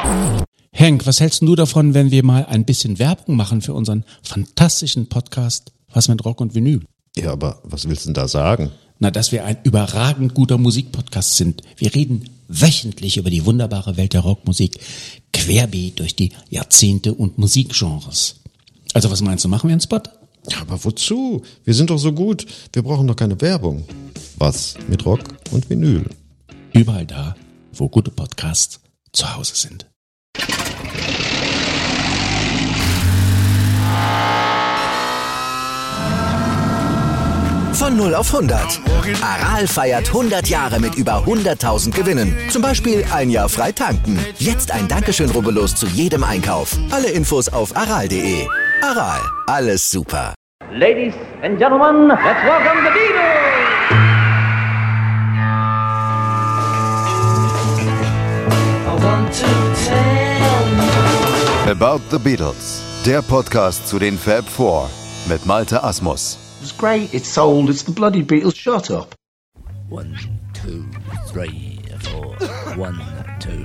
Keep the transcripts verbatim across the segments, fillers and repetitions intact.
Henk, was hältst du davon, wenn wir mal ein bisschen Werbung machen für unseren fantastischen Podcast Was mit Rock und Vinyl? Ja, aber was willst du denn da sagen? Na, dass wir ein überragend guter Musikpodcast sind. Wir reden wöchentlich über die wunderbare Welt der Rockmusik, querbeet durch die Jahrzehnte und Musikgenres. Also was meinst du, machen wir einen Spot? Ja, aber wozu? Wir sind doch so gut. Wir brauchen doch keine Werbung. Was mit Rock und Vinyl? Überall da, wo gute Podcasts zu Hause sind. Von null auf hundert. Aral feiert hundert Jahre mit über hunderttausend Gewinnen. Zum Beispiel ein Jahr frei tanken. Jetzt ein Dankeschön, rubbellos zu jedem Einkauf. Alle Infos auf aral punkt de. Aral, alles super. Ladies and gentlemen, let's welcome the Beatles! I want to tell you. About the Beatles, der Podcast zu den Fab Four mit Malte Asmus. It's great, it's sold, it's the bloody Beatles, shut up. One, two, three, four, one, two.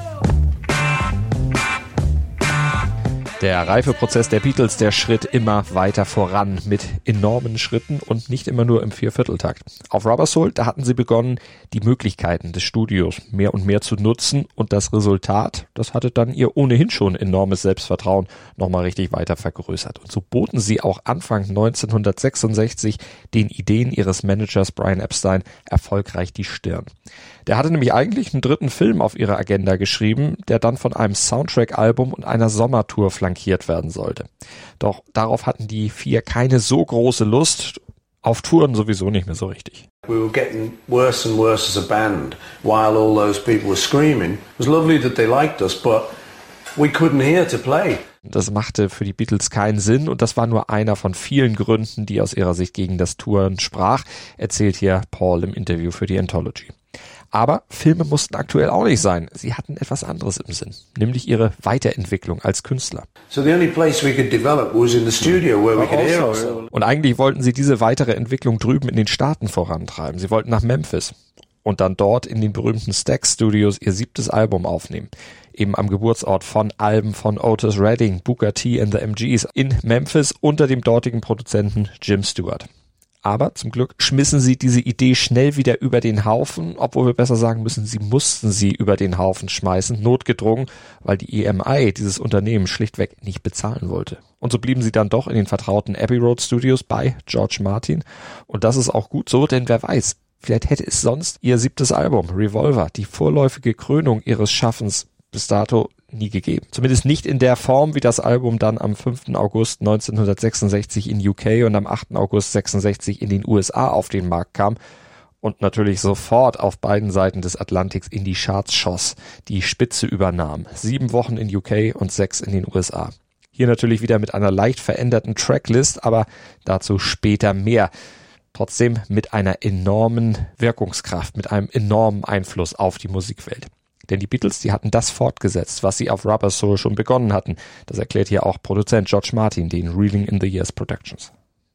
Der Reifeprozess der Beatles, der schritt immer weiter voran mit enormen Schritten und nicht immer nur im Viervierteltakt. Auf Rubber Soul, da hatten sie begonnen, die Möglichkeiten des Studios mehr und mehr zu nutzen und das Resultat, das hatte dann ihr ohnehin schon enormes Selbstvertrauen nochmal richtig weiter vergrößert. Und so boten sie auch Anfang neunzehnhundertsechsundsechzig den Ideen ihres Managers Brian Epstein erfolgreich die Stirn. Der hatte nämlich eigentlich einen dritten Film auf ihre Agenda geschrieben, der dann von einem Soundtrack-Album und einer Sommertour flankiert werden sollte. Doch darauf hatten die vier keine so große Lust, auf Touren sowieso nicht mehr so richtig. We were getting worse and worse as a band while all those people were screaming. It was lovely that they liked us, but we couldn't hear to play. Das machte für die Beatles keinen Sinn und das war nur einer von vielen Gründen, die aus ihrer Sicht gegen das Touren sprach, erzählt hier Paul im Interview für die Anthology. Aber Filme mussten aktuell auch nicht sein. Sie hatten etwas anderes im Sinn, nämlich ihre Weiterentwicklung als Künstler. So the only place we could develop was in the studio where we could hear ourselves. Und eigentlich wollten sie diese weitere Entwicklung drüben in den Staaten vorantreiben. Sie wollten nach Memphis und dann dort in den berühmten Stax Studios ihr siebtes Album aufnehmen. Eben am Geburtsort von Alben von Otis Redding, Booker T and the M Gs in Memphis unter dem dortigen Produzenten Jim Stewart. Aber zum Glück schmissen sie diese Idee schnell wieder über den Haufen, obwohl wir besser sagen müssen, sie mussten sie über den Haufen schmeißen, notgedrungen, weil die E M I dieses Unternehmen schlichtweg nicht bezahlen wollte. Und so blieben sie dann doch in den vertrauten Abbey Road Studios bei George Martin. Und das ist auch gut so, denn wer weiß, vielleicht hätte es sonst ihr siebtes Album, Revolver, die vorläufige Krönung ihres Schaffens, bis dato nie gegeben. Zumindest nicht in der Form, wie das Album dann am fünften August neunzehnhundertsechsundsechzig in U K und am achten August sechsundsechzig in den U S A auf den Markt kam und natürlich sofort auf beiden Seiten des Atlantiks in die Charts schoss, die Spitze übernahm. Sieben Wochen in U K und sechs in den U S A. Hier natürlich wieder mit einer leicht veränderten Tracklist, aber dazu später mehr. Trotzdem mit einer enormen Wirkungskraft, mit einem enormen Einfluss auf die Musikwelt. Denn die Beatles, die hatten das fortgesetzt, was sie auf Rubber Soul schon begonnen hatten. Das erklärt hier auch Produzent George Martin, den Reeling in the Years Productions.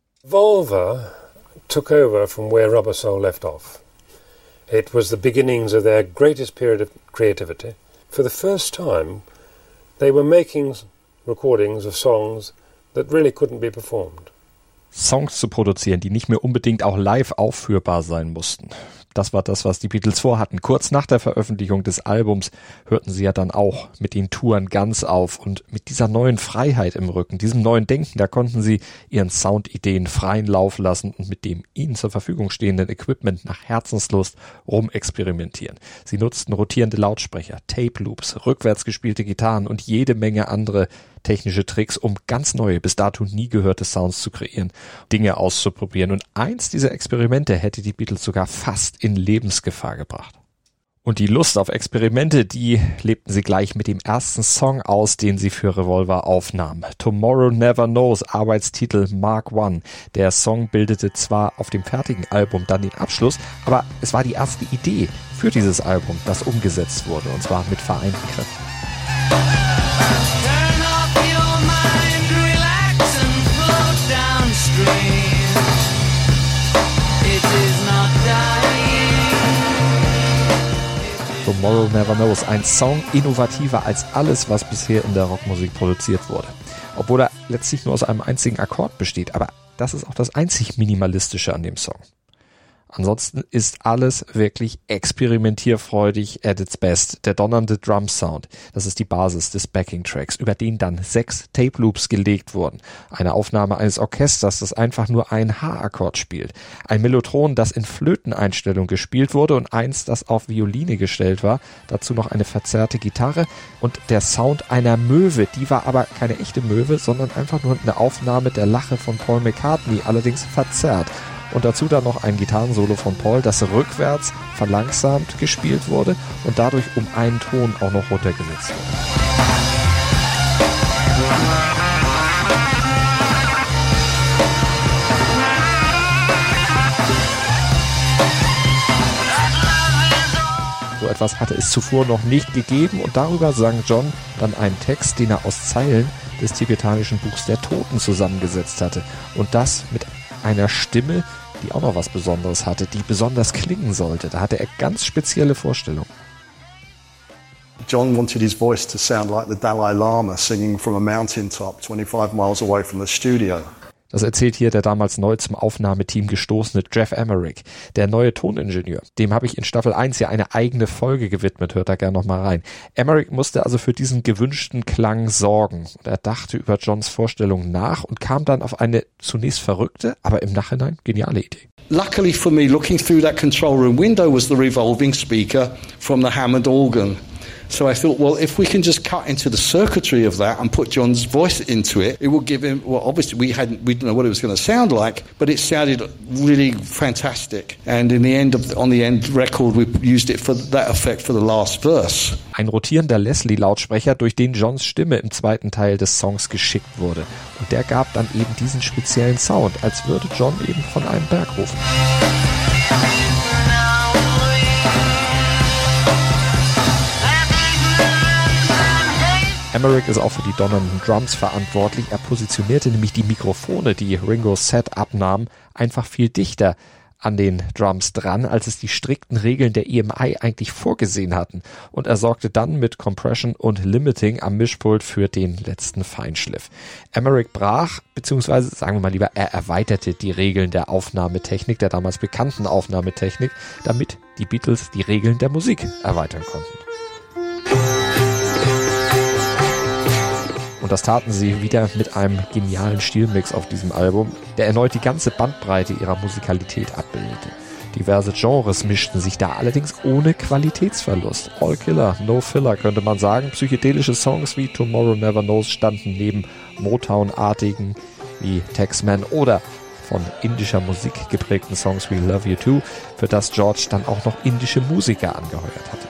Volva took over from where Rubber Soul left off. It was the beginnings of their greatest period of creativity. For the first time, they were making recordings of songs that really couldn't be performed. Songs zu produzieren, die nicht mehr unbedingt auch live aufführbar sein mussten. Das war das, was die Beatles vorhatten. Kurz nach der Veröffentlichung des Albums hörten sie ja dann auch mit den Touren ganz auf. Und mit dieser neuen Freiheit im Rücken, diesem neuen Denken, da konnten sie ihren Soundideen freien Lauf lassen und mit dem ihnen zur Verfügung stehenden Equipment nach Herzenslust rumexperimentieren. Sie nutzten rotierende Lautsprecher, Tape-Loops, rückwärts gespielte Gitarren und jede Menge andere technische Tricks, um ganz neue, bis dato nie gehörte Sounds zu kreieren, Dinge auszuprobieren. Und eins dieser Experimente hätte die Beatles sogar fast in Lebensgefahr gebracht. Und die Lust auf Experimente, die lebten sie gleich mit dem ersten Song aus, den sie für Revolver aufnahmen. Tomorrow Never Knows, Arbeitstitel Mark One. Der Song bildete zwar auf dem fertigen Album dann den Abschluss, aber es war die erste Idee für dieses Album, das umgesetzt wurde, und zwar mit vereinten Kräften. Tomorrow Never Knows. Ein Song innovativer als alles, was bisher in der Rockmusik produziert wurde. Obwohl er letztlich nur aus einem einzigen Akkord besteht, aber das ist auch das einzig Minimalistische an dem Song. Ansonsten ist alles wirklich experimentierfreudig at its best. Der donnernde Drum-Sound, das ist die Basis des Backing-Tracks, über den dann sechs Tape-Loops gelegt wurden. Eine Aufnahme eines Orchesters, das einfach nur einen H-Akkord spielt. Ein Mellotron, das in Flöteneinstellung gespielt wurde und eins, das auf Violine gestellt war. Dazu noch eine verzerrte Gitarre und der Sound einer Möwe. Die war aber keine echte Möwe, sondern einfach nur eine Aufnahme der Lache von Paul McCartney, allerdings verzerrt. Und dazu dann noch ein Gitarrensolo von Paul, das rückwärts verlangsamt gespielt wurde und dadurch um einen Ton auch noch runtergesetzt wurde. So etwas hatte es zuvor noch nicht gegeben und darüber sang John dann einen Text, den er aus Zeilen des tibetanischen Buchs der Toten zusammengesetzt hatte. Und das mit einer Stimme, die auch noch was Besonderes hatte, die besonders klingen sollte. Da hatte er ganz spezielle Vorstellungen. John wanted his voice to sound like the Dalai Lama singing from a mountaintop twenty-five miles away from the studio. Das erzählt hier der damals neu zum Aufnahmeteam gestoßene Geoff Emerick, der neue Toningenieur. Dem habe ich in Staffel eins ja eine eigene Folge gewidmet, hört da gerne nochmal rein. Emerick musste also für diesen gewünschten Klang sorgen. Und er dachte über Johns Vorstellung nach und kam dann auf eine zunächst verrückte, aber im Nachhinein geniale Idee. Luckily for me, looking through that control room window was the revolving speaker from the Hammond organ. So I thought, well, if we can just cut into the circuitry of that and put John's voice into it, it will give him, well, obviously we hadn't, we didn't know what it was going to sound like, but it sounded really fantastic. And in the end of, on the end record, we used it for that effect for the last verse. Ein rotierender Leslie-Lautsprecher, durch den Johns Stimme im zweiten Teil des Songs geschickt wurde. Und der gab dann eben diesen speziellen Sound, als würde John eben von einem Berg rufen. Emerick ist auch für die donnernden Drums verantwortlich. Er positionierte nämlich die Mikrofone, die Ringos Set abnahm, einfach viel dichter an den Drums dran, als es die strikten Regeln der E M I eigentlich vorgesehen hatten. Und er sorgte dann mit Compression und Limiting am Mischpult für den letzten Feinschliff. Emerick brach, beziehungsweise sagen wir mal lieber, er erweiterte die Regeln der Aufnahmetechnik, der damals bekannten Aufnahmetechnik, damit die Beatles die Regeln der Musik erweitern konnten. Und das taten sie wieder mit einem genialen Stilmix auf diesem Album, der erneut die ganze Bandbreite ihrer Musikalität abbildete. Diverse Genres mischten sich da, allerdings ohne Qualitätsverlust. All Killer, No Filler könnte man sagen. Psychedelische Songs wie Tomorrow Never Knows standen neben Motown-artigen wie Taxman oder von indischer Musik geprägten Songs wie Love You Too, für das George dann auch noch indische Musiker angeheuert hatte.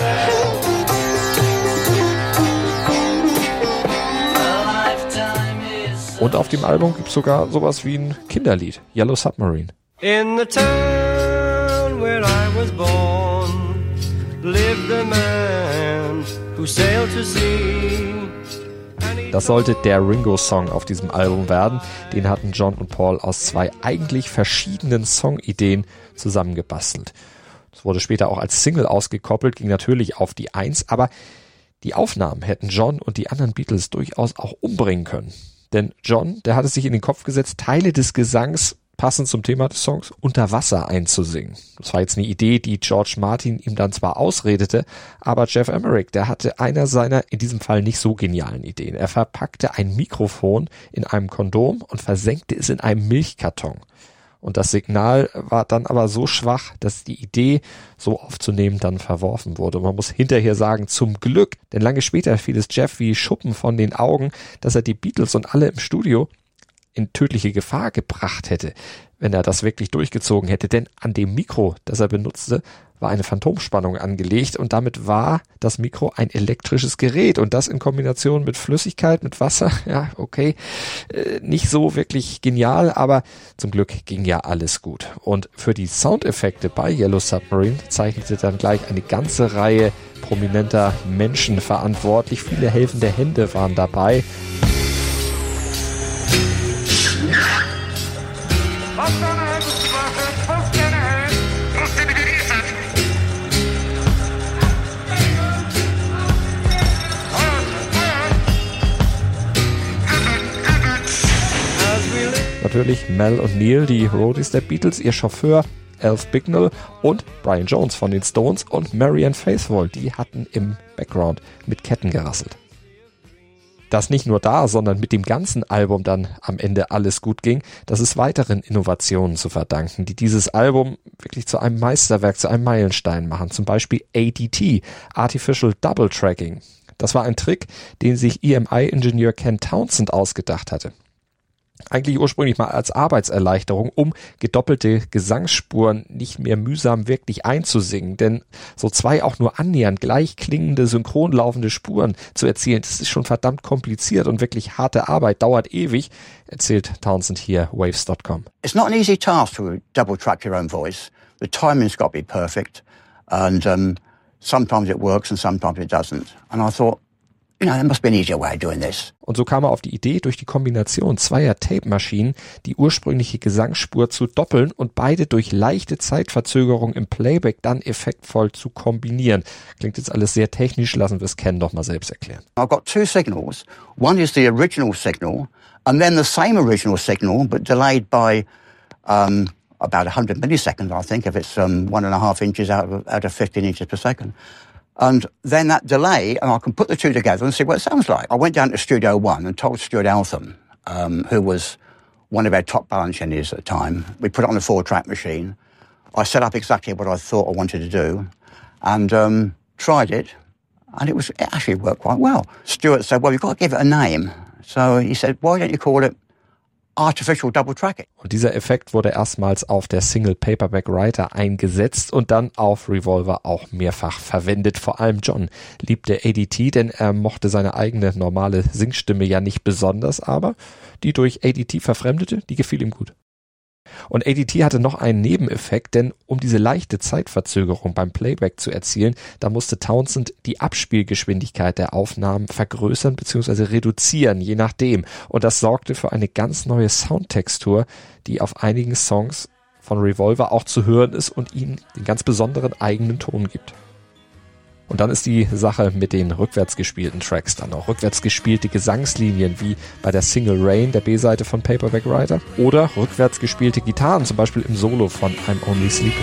Und auf dem Album gibt es sogar sowas wie ein Kinderlied, Yellow Submarine. In the town where I was born lived a man who sailed to sea. Das sollte der Ringo-Song auf diesem Album werden. Den hatten John und Paul aus zwei eigentlich verschiedenen Songideen zusammengebastelt. Es wurde später auch als Single ausgekoppelt, ging natürlich auf die Eins, aber die Aufnahmen hätten John und die anderen Beatles durchaus auch umbringen können. Denn John, der hatte sich in den Kopf gesetzt, Teile des Gesangs, passend zum Thema des Songs, unter Wasser einzusingen. Das war jetzt eine Idee, die George Martin ihm dann zwar ausredete, aber Geoff Emerick, der hatte einer seiner, in diesem Fall nicht so genialen Ideen. Er verpackte ein Mikrofon in einem Kondom und versenkte es in einem Milchkarton. Und das Signal war dann aber so schwach, dass die Idee, so aufzunehmen, dann verworfen wurde. Und man muss hinterher sagen, zum Glück, denn lange später fiel es Jeff wie Schuppen von den Augen, dass er die Beatles und alle im Studio in tödliche Gefahr gebracht hätte, wenn er das wirklich durchgezogen hätte. Denn an dem Mikro, das er benutzte, war eine Phantomspannung angelegt und damit war das Mikro ein elektrisches Gerät und das in Kombination mit Flüssigkeit, mit Wasser, ja, okay, äh, nicht so wirklich genial, aber zum Glück ging ja alles gut. Und für die Soundeffekte bei Yellow Submarine zeichnete dann gleich eine ganze Reihe prominenter Menschen verantwortlich. Viele helfende Hände waren dabei. Natürlich Mel und Neil, die Roadies der Beatles, ihr Chauffeur Alf Bignell und Brian Jones von den Stones und Marianne Faithfull, die hatten im Background mit Ketten gerasselt. Dass nicht nur da, sondern mit dem ganzen Album dann am Ende alles gut ging, das ist weiteren Innovationen zu verdanken, die dieses Album wirklich zu einem Meisterwerk, zu einem Meilenstein machen. Zum Beispiel A D T, Artificial Double Tracking. Das war ein Trick, den sich E M I-Ingenieur Ken Townsend ausgedacht hatte. Eigentlich ursprünglich mal als Arbeitserleichterung, um gedoppelte Gesangsspuren nicht mehr mühsam wirklich einzusingen. Denn so zwei auch nur annähernd gleich klingende, synchron laufende Spuren zu erzielen, das ist schon verdammt kompliziert und wirklich harte Arbeit, dauert ewig, erzählt Townsend hier Waves Punkt com. It's not an easy task to double track your own voice. The timing's got to be perfect. And um, sometimes it works and sometimes it doesn't. And I thought, you know, there must be an easier way of doing this. Und so kam er auf die Idee, durch die Kombination zweier Tape-Maschinen die ursprüngliche Gesangsspur zu doppeln und beide durch leichte Zeitverzögerung im Playback dann effektvoll zu kombinieren. Klingt jetzt alles sehr technisch, lassen wir es Ken doch mal selbst erklären. I've got two signals. One is the original signal and then the same original signal but delayed by um, about one hundred milliseconds, I think, if it's um, one and a half inches out of, out of fifteen inches per second. And then that delay, and I can put the two together and see what it sounds like. I went down to Studio One and told Stuart Eltham, um, who was one of our top balance engineers at the time. We put it on a four-track machine. I set up exactly what I thought I wanted to do and um, tried it, and it was it actually worked quite well. Stuart said, well, you've got to give it a name. So he said, why don't you call it Artificial Double Tracking? Und dieser Effekt wurde erstmals auf der Single Paperback Writer eingesetzt und dann auf Revolver auch mehrfach verwendet. Vor allem John liebte A D T, denn er mochte seine eigene normale Singstimme ja nicht besonders, aber die durch A D T verfremdete, die gefiel ihm gut. Und A D T hatte noch einen Nebeneffekt, denn um diese leichte Zeitverzögerung beim Playback zu erzielen, da musste Townsend die Abspielgeschwindigkeit der Aufnahmen vergrößern bzw. reduzieren, je nachdem. Und das sorgte für eine ganz neue Soundtextur, die auf einigen Songs von Revolver auch zu hören ist und ihnen den ganz besonderen eigenen Ton gibt. Und dann ist die Sache mit den rückwärts gespielten Tracks dann auch. Rückwärts gespielte Gesangslinien wie bei der Single Rain, der B-Seite von Paperback Writer. Oder rückwärts gespielte Gitarren, zum Beispiel im Solo von I'm Only Sleeping.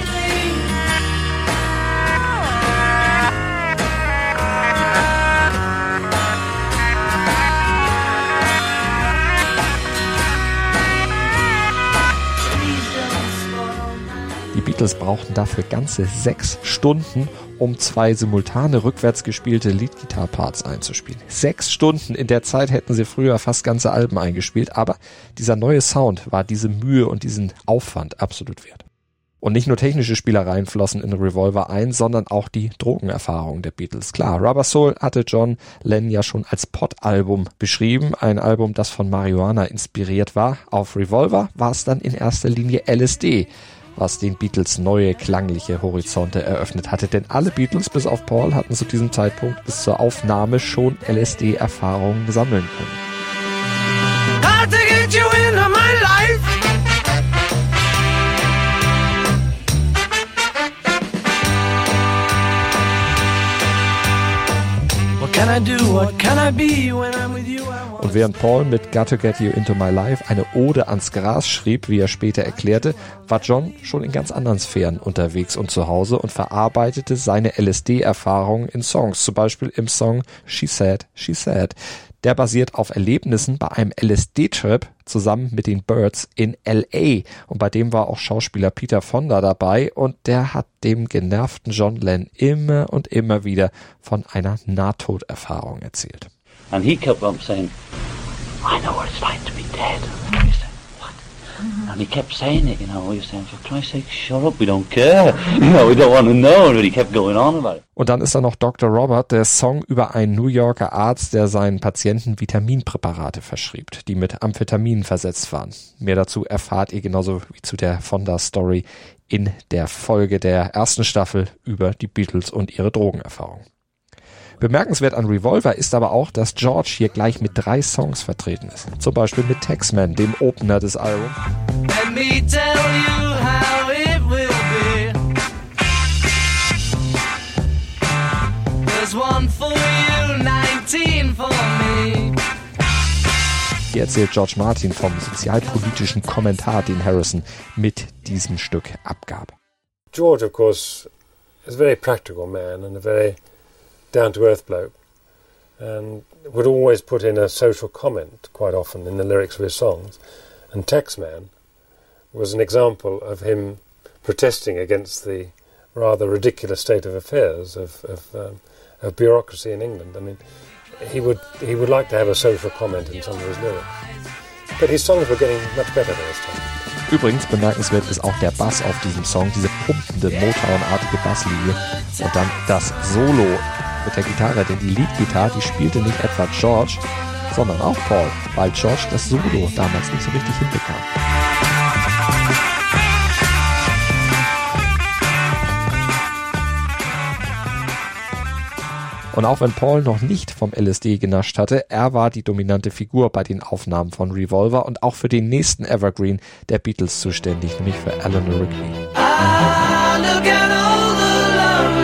Die Beatles brauchten dafür ganze sechs Stunden, um zwei simultane rückwärts gespielte Lead-Guitar-Parts einzuspielen. Sechs Stunden, in der Zeit hätten sie früher fast ganze Alben eingespielt, aber dieser neue Sound war diese Mühe und diesen Aufwand absolut wert. Und nicht nur technische Spielereien flossen in Revolver ein, sondern auch die Drogenerfahrung der Beatles. Klar, Rubber Soul hatte John Lennon ja schon als Pot-Album beschrieben, ein Album, das von Marihuana inspiriert war. Auf Revolver war es dann in erster Linie L S D, was den Beatles neue klangliche Horizonte eröffnet hatte. Denn alle Beatles, bis auf Paul, hatten zu diesem Zeitpunkt bis zur Aufnahme schon L S D-Erfahrungen sammeln können. Hard to get you into my life. What can I do? What can I be when I'm with you? Und während Paul mit Got to Get You Into My Life eine Ode ans Gras schrieb, wie er später erklärte, war John schon in ganz anderen Sphären unterwegs und zu Hause und verarbeitete seine L S D-Erfahrungen in Songs, zum Beispiel im Song She Said, She Said. Der basiert auf Erlebnissen bei einem L S D-Trip zusammen mit den Byrds in L A. Und bei dem war auch Schauspieler Peter Fonda dabei und der hat dem genervten John Lennon immer und immer wieder von einer Nahtoderfahrung erzählt. And he kept on saying, I know what it's like to be dead. And we said, what? And he kept saying it, you know, we were saying, for Christ's sake, shut up, we don't care. You know, we don't want to know. But he kept going on about it. Und dann ist da noch Doktor Robert, der Song über einen New Yorker Arzt, der seinen Patienten Vitaminpräparate verschrieb, die mit Amphetamin versetzt waren. Mehr dazu erfahrt ihr genauso wie zu der Fonda-Story in der Folge der ersten Staffel über die Beatles und ihre Drogenerfahrung. Bemerkenswert an Revolver ist aber auch, dass George hier gleich mit drei Songs vertreten ist. Zum Beispiel mit Taxman, dem Opener des Albums. Let me tell you how it will be. There's one for you, nineteen for me. hier erzählt George Martin vom sozialpolitischen Kommentar, den Harrison mit diesem Stück abgab. George, of course, is a very practical man and a very down-to-earth bloke, and would always put in a social comment quite often in the lyrics of his songs. And Taxman was an example of him protesting against the rather ridiculous state of affairs of, of, um, of bureaucracy in England. I mean, he would he would like to have a social comment in some of his lyrics. But his songs were getting much better by this time. Übrigens bemerkenswert ist auch der Bass auf diesem Song, diese pumpende, Motown-artige Basslinie und dann das Solo mit der Gitarre, denn die Leadgitarre, die spielte nicht etwa George, sondern auch Paul, weil George das Solo damals nicht so richtig hinbekam. Und auch wenn Paul noch nicht vom L S D genascht hatte, er war die dominante Figur bei den Aufnahmen von Revolver und auch für den nächsten Evergreen der Beatles zuständig, nämlich für Eleanor Rigby. Ah, look at all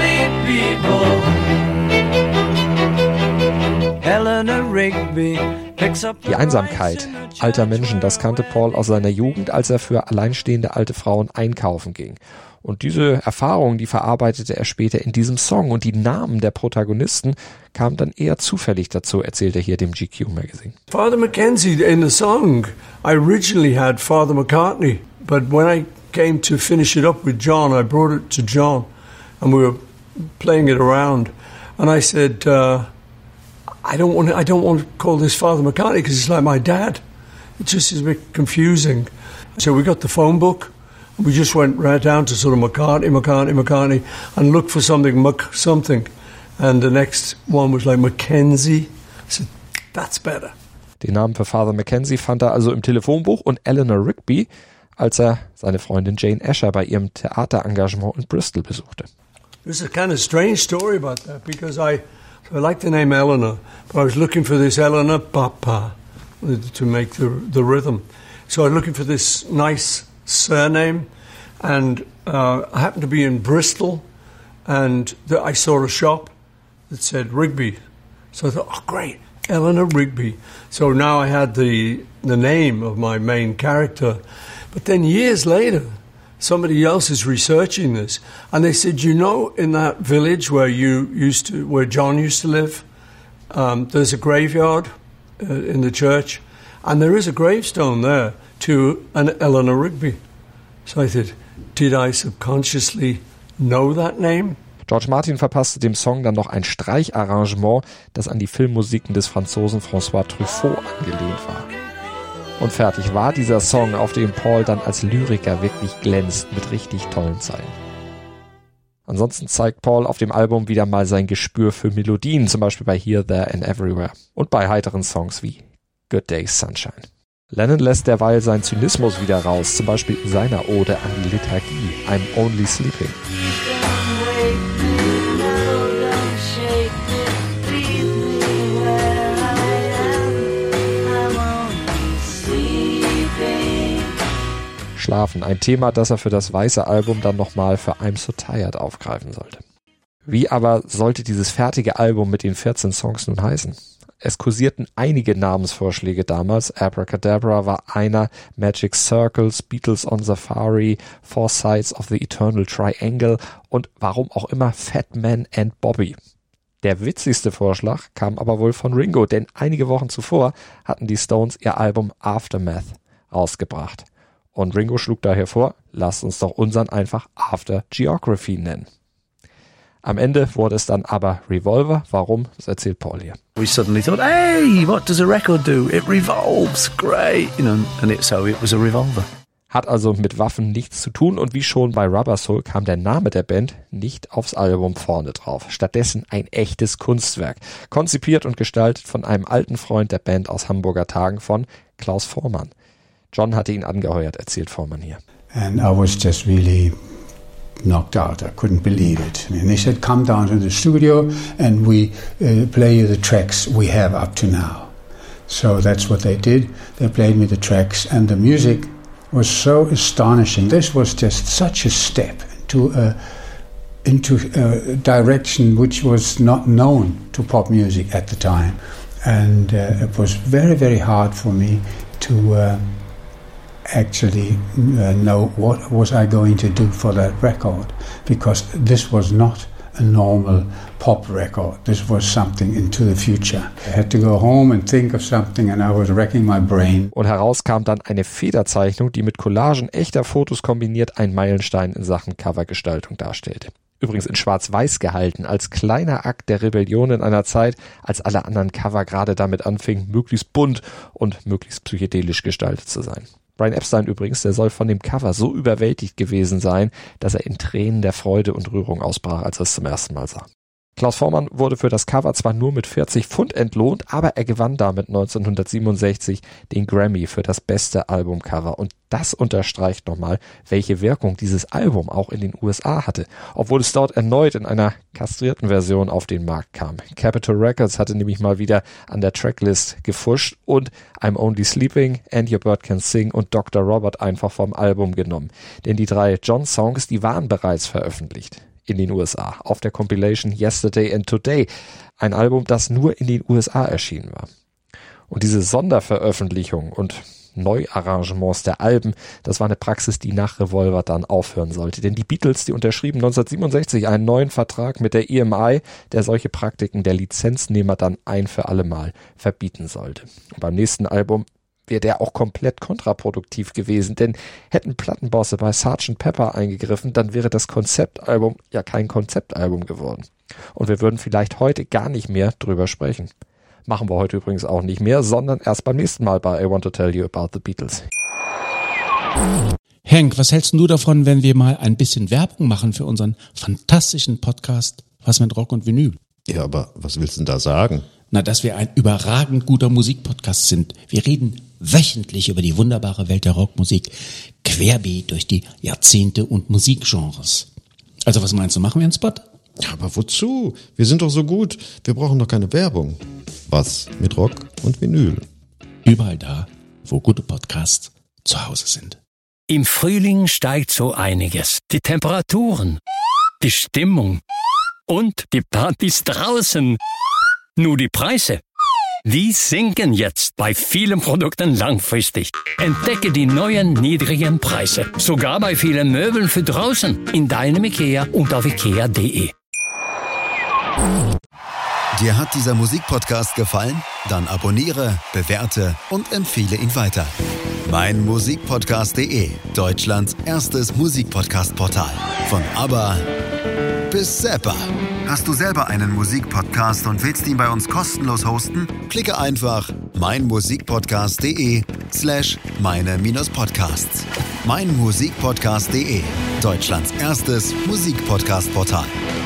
the lonely people. Eleanor Rigby picks up Die Einsamkeit alter Menschen, das kannte Paul aus seiner Jugend, als er für alleinstehende alte Frauen einkaufen ging. Und diese Erfahrungen, die verarbeitete er später in diesem Song. Und die Namen der Protagonisten kamen dann eher zufällig dazu, erzählt er hier dem G Q Magazine. Father Mackenzie in the song, I originally had Father McCartney, but when I came to finish it up with John, I brought it to John, and we were playing it around, and I said, uh, I don't want to, I don't want to call this Father McCartney because it's like my dad. It just is a bit confusing. So we got the phone book. We just went right down to sort of McCartney, McCartney, McCartney, and looked for something, Mc something. And the next one was like Mackenzie. I said, that's better. Den Namen für Father Mackenzie fand er also im Telefonbuch und Eleanor Rigby, als er seine Freundin Jane Asher bei ihrem Theaterengagement in Bristol besuchte. There's a kind of strange story about that because I, I like the name Eleanor, but I was looking for this Eleanor Papa to make the the rhythm. So I was looking for this nice surname, and uh, I happened to be in Bristol, and the, I saw a shop that said Rigby. So I thought, oh great, Eleanor Rigby. So now I had the the name of my main character. But then years later, somebody else is researching this, and they said, you know, in that village where you used to, where John used to live, um, there's a graveyard uh, in the church, and there is a gravestone there to an Eleanor Rigby. So I thought, did I subconsciously know that name? George Martin verpasste dem Song dann noch ein Streicharrangement, das an die Filmmusiken des Franzosen François Truffaut angelehnt war. Und fertig war dieser Song, auf dem Paul dann als Lyriker wirklich glänzt, mit richtig tollen Zeilen. Ansonsten zeigt Paul auf dem Album wieder mal sein Gespür für Melodien, zum Beispiel bei Here, There and Everywhere und bei heiteren Songs wie Good Day Sunshine. Lennon lässt derweil seinen Zynismus wieder raus, zum Beispiel in seiner Ode an die Liturgie, I'm Only Sleeping. Schlafen, ein Thema, das er für das weiße Album dann nochmal für I'm So Tired aufgreifen sollte. Wie aber sollte dieses fertige Album mit den vierzehn Songs nun heißen? Es kursierten einige Namensvorschläge damals. Abracadabra war einer, Magic Circles, Beatles on Safari, Four Sides of the Eternal Triangle und warum auch immer Fat Man and Bobby. Der witzigste Vorschlag kam aber wohl von Ringo, denn einige Wochen zuvor hatten die Stones ihr Album Aftermath rausgebracht. Und Ringo schlug daher vor, lasst uns doch unseren einfach After Geography nennen. Am Ende wurde es dann aber Revolver. Warum? Das erzählt Paul hier. We suddenly thought, hey, what does a record do? It revolves, great, you know, and it, so it was a revolver. Hat also mit Waffen nichts zu tun und wie schon bei Rubber Soul kam der Name der Band nicht aufs Album vorne drauf. Stattdessen ein echtes Kunstwerk. Konzipiert und gestaltet von einem alten Freund der Band aus Hamburger Tagen, von Klaus Voormann. John hatte ihn angeheuert, erzählt Voormann hier. And I was just really knocked out. I couldn't believe it. And they said, come down to the studio and we uh, play you the tracks we have up to now. So that's what they did. They played me the tracks and the music was so astonishing. This was just such a step into a, into a direction which was not known to pop music at the time. And uh, it was very, very hard for me to uh, actually uh, know what was I going to do for that record, because this was not a normal pop record. This was something into the future. I had to go home and think of something, and I was racking my brain. Und heraus kam dann eine Federzeichnung, die mit Collagen echter Fotos kombiniert einen Meilenstein in Sachen Covergestaltung darstellte. Übrigens in schwarz-weiß gehalten, als kleiner Akt der Rebellion in einer Zeit, als alle anderen Cover gerade damit anfingen, möglichst bunt und möglichst psychedelisch gestaltet zu sein. Brian Epstein übrigens, der soll von dem Cover so überwältigt gewesen sein, dass er in Tränen der Freude und Rührung ausbrach, als er es zum ersten Mal sah. Klaus Voormann wurde für das Cover zwar nur mit vierzig Pfund entlohnt, aber er gewann damit neunzehnhundertsiebenundsechzig den Grammy für das beste Albumcover. Und das unterstreicht nochmal, welche Wirkung dieses Album auch in den U S A hatte, obwohl es dort erneut in einer kastrierten Version auf den Markt kam. Capitol Records hatte nämlich mal wieder an der Tracklist gefuscht und I'm Only Sleeping, And Your Bird Can Sing und Doktor Robert einfach vom Album genommen. Denn die drei John-Songs, die waren bereits veröffentlicht in den U S A auf der Compilation Yesterday and Today, ein Album, das nur in den U S A erschienen war. Und diese Sonderveröffentlichung und Neuarrangements der Alben, das war eine Praxis, die nach Revolver dann aufhören sollte. Denn die Beatles, die unterschrieben neunzehnhundertsiebenundsechzig einen neuen Vertrag mit der E M I, der solche Praktiken der Lizenznehmer dann ein für alle Mal verbieten sollte. Und beim nächsten Album wäre der auch komplett kontraproduktiv gewesen, denn hätten Plattenbosse bei Sergeant Pepper eingegriffen, dann wäre das Konzeptalbum ja kein Konzeptalbum geworden. Und wir würden vielleicht heute gar nicht mehr drüber sprechen. Machen wir heute übrigens auch nicht mehr, sondern erst beim nächsten Mal bei I Want to Tell You About the Beatles. Henk, was hältst du davon, wenn wir mal ein bisschen Werbung machen für unseren fantastischen Podcast Was mit Rock und Vinyl? Ja, aber was willst du denn da sagen? Na, dass wir ein überragend guter Musikpodcast sind. Wir reden wöchentlich über die wunderbare Welt der Rockmusik, querbeet durch die Jahrzehnte und Musikgenres. Also was meinst du, machen wir einen Spot? Ja, aber wozu? Wir sind doch so gut. Wir brauchen doch keine Werbung. Was mit Rock und Vinyl? Überall da, wo gute Podcasts zu Hause sind. Im Frühling steigt so einiges. Die Temperaturen, die Stimmung und die Partys draußen. Nur die Preise, die sinken jetzt bei vielen Produkten langfristig. Entdecke die neuen niedrigen Preise, sogar bei vielen Möbeln für draußen, in deinem IKEA und auf ikea punkt de. Dir hat dieser Musikpodcast gefallen? Dann abonniere, bewerte und empfehle ihn weiter. mein Musikpodcast punkt de, Deutschlands erstes Musikpodcast-Portal. Von ABBA bis Zappa. Hast du selber einen Musikpodcast und willst ihn bei uns kostenlos hosten? Klicke einfach meinmusikpodcast.de slash meine-podcasts. meinmusikpodcast punkt de, Deutschlands erstes Musikpodcast-Portal.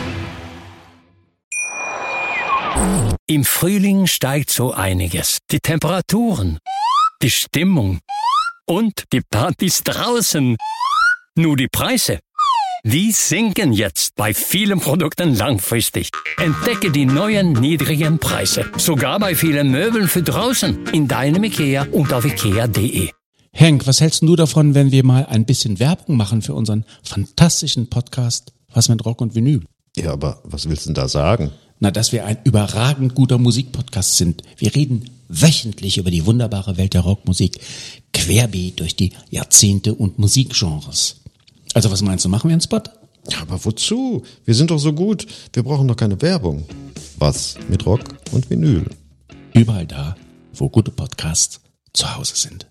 Im Frühling steigt so einiges. Die Temperaturen, die Stimmung und die Partys draußen. Nur die Preise, die sinken jetzt bei vielen Produkten langfristig. Entdecke die neuen niedrigen Preise, sogar bei vielen Möbeln für draußen, in deinem IKEA und auf ikea punkt de. Henk, was hältst du davon, wenn wir mal ein bisschen Werbung machen für unseren fantastischen Podcast Was mit Rock und Vinyl? Ja, aber was willst du denn da sagen? Na, dass wir ein überragend guter Musikpodcast sind. Wir reden wöchentlich über die wunderbare Welt der Rockmusik, querbeet durch die Jahrzehnte und Musikgenres. Also was meinst du, machen wir einen Spot? Ja, aber wozu? Wir sind doch so gut. Wir brauchen doch keine Werbung. Was mit Rock und Vinyl? Überall da, wo gute Podcasts zu Hause sind.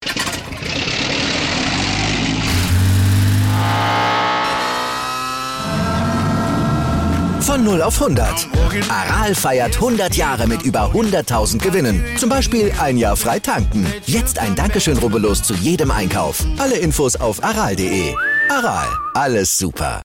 Von null auf hundert. Aral feiert hundert Jahre mit über hunderttausend Gewinnen. Zum Beispiel ein Jahr frei tanken. Jetzt ein Dankeschön, rubbellos zu jedem Einkauf. Alle Infos auf aral punkt de. Aral, alles super.